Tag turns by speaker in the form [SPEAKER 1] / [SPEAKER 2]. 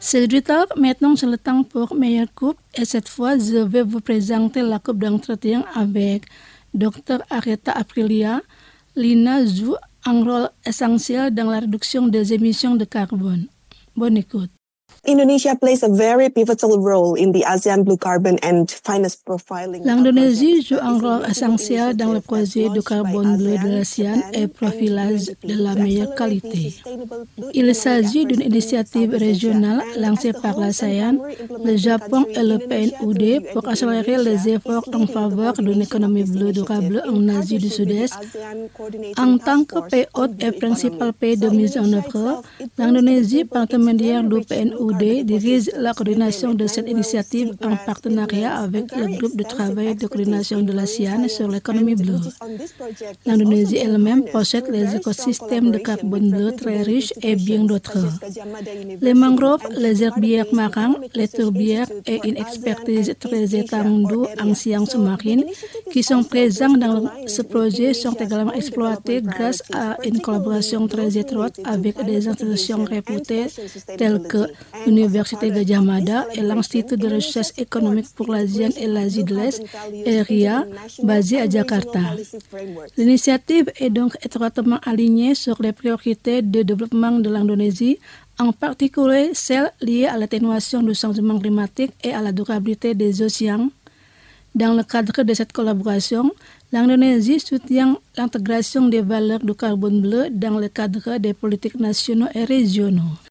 [SPEAKER 1] C'est du temps, maintenant c'est le temps pour Meilleure Coupe et cette fois je vais vous présenter la coupe d'entretien avec Dr Aretha Aprilia. L'INA joue un rôle essentiel dans la réduction des émissions de carbone. Bonne écoute.
[SPEAKER 2] Indonesia plays a very pivotal role in the ASEAN Blue Carbon and Finance Profiling.
[SPEAKER 1] L'Indonésie joue un rôle essentiel dans le projet de carbone bleu de l'ASEAN et profilage de la meilleure qualité. Il s'agit d'une initiative régionale lancée par l'ASEAN, le Japon et le PNUD pour accélérer les efforts en faveur d'une économie bleue durable en Asie du Sud-Est. En tant que pays hôte et principal pays de mise en œuvre, l'Indonésie, partenaire du PNUD, dirige la coordination de cette initiative en partenariat avec le groupe de travail de coordination de l'ASEAN sur l'économie bleue. L'Indonésie elle-même possède les écosystèmes de carbone bleu très riches et bien d'autres. Les mangroves, les herbiers marins, les tourbières et une expertise très étendue en sciences marines qui sont présents dans ce projet sont également exploités grâce à une collaboration très étroite avec des institutions réputées telles que l'Université de Yamada et l'Institut de recherche économique pour l'ASEAN et l'Asie de l'Est, ERIA, basé à Jakarta. L'initiative est donc étroitement alignée sur les priorités de développement de l'Indonésie, en particulier celles liées à l'atténuation du changement climatique et à la durabilité des océans. Dans le cadre de cette collaboration, l'Indonésie soutient l'intégration des valeurs du carbone bleu dans le cadre des politiques nationaux et régionaux.